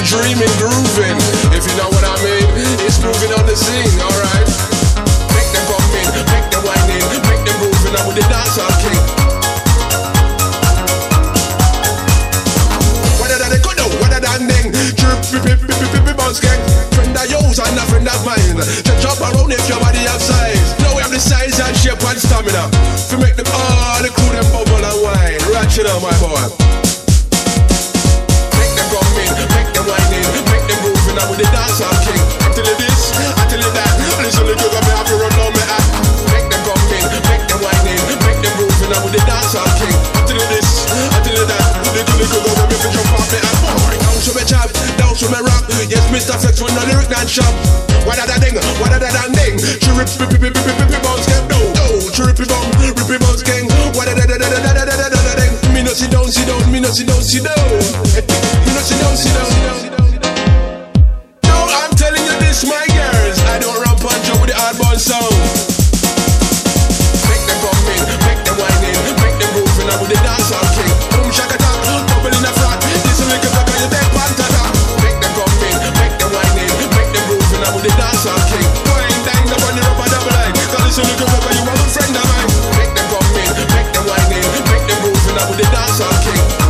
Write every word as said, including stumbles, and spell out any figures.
dreaming, grooving. If you know what I mean, it's moving on the scene, alright. Make them come in, make them whine in, make them moving on with the dancehall king. What did they go do? What did I ding? Trip, pip, pip, pip, pip, pip, bounce gang. Friend of yours and a friend of mine. Just jump around if your body have size. Now we have the size and shape and stamina. To make them all the crew them bubble and wine. Ratchet on my boy. Make them come in, make them whine in, make them moving on with the dancehall king. I tell you this, I tell you that. Listen to you, me have to run down my act. Make them come in, make them whine in, make them moving on with the dancehall king. I tell you this, I tell you that. Little little go when me fi jump off me act. Down to me chop, down to me rock. Yes, Mister Flex when the lyric dance shop. What a da ding, what a da da ding. She rip, rip, rip, rip, rip, rip, bounce gang. No, no, she rip, bum, rip, bounce gang. What a da da da da da da da da da ding. Me no sit down, sit down, me no sit down, sit down. Me no sit down, sit down. No, I'm telling you this, my girls. I don't run punch up with the hardball sound. Make them come in, make them whine in, make them moving up with the dancehall king. Boom shaka tap, bubble in the front. This is like a fucker, you take pantata. Make them come in, make them whine in, make them moving up with the dancehall king. Wine down up on the rubber double line. Cause this is like a fucker, you want a friend of mine. Make them come in, make them whine in, make them moving up with the dancehall king.